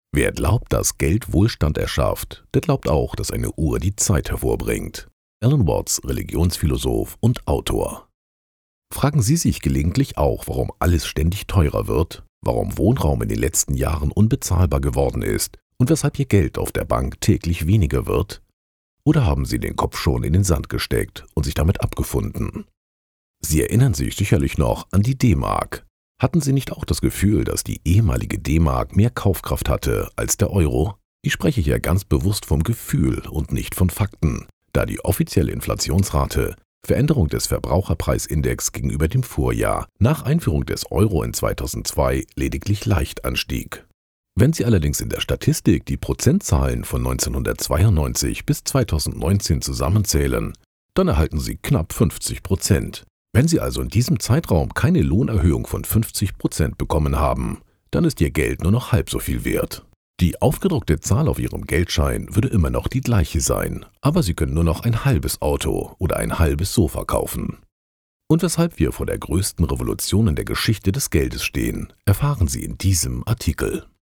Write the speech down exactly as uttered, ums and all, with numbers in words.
Wer glaubt, dass Geld Wohlstand erschafft, der glaubt auch, dass eine Uhr die Zeit hervorbringt. Alan Watts, Religionsphilosoph und Autor. Fragen Sie sich gelegentlich auch, warum alles ständig teurer wird, warum Wohnraum in den letzten Jahren unbezahlbar geworden ist und weshalb Ihr Geld auf der Bank täglich weniger wird? Oder haben Sie den Kopf schon in den Sand gesteckt und sich damit abgefunden? Sie erinnern sich sicherlich noch an die D-Mark. Hatten Sie nicht auch das Gefühl, dass die ehemalige D-Mark mehr Kaufkraft hatte als der Euro? Ich spreche hier ganz bewusst vom Gefühl und nicht von Fakten, da die offizielle Inflationsrate, Veränderung des Verbraucherpreisindex gegenüber dem Vorjahr, nach Einführung des Euro in zweitausendzwei lediglich leicht anstieg. Wenn Sie allerdings in der Statistik die Prozentzahlen von neunzehnhundertzweiundneunzig bis zweitausendneunzehn zusammenzählen, dann erhalten Sie knapp fünfzig Prozent. Wenn Sie also in diesem Zeitraum keine Lohnerhöhung von fünfzig Prozent bekommen haben, dann ist Ihr Geld nur noch halb so viel wert. Die aufgedruckte Zahl auf Ihrem Geldschein würde immer noch die gleiche sein, aber Sie können nur noch ein halbes Auto oder ein halbes Sofa kaufen. Und weshalb wir vor der größten Revolution in der Geschichte des Geldes stehen, erfahren Sie in diesem Artikel.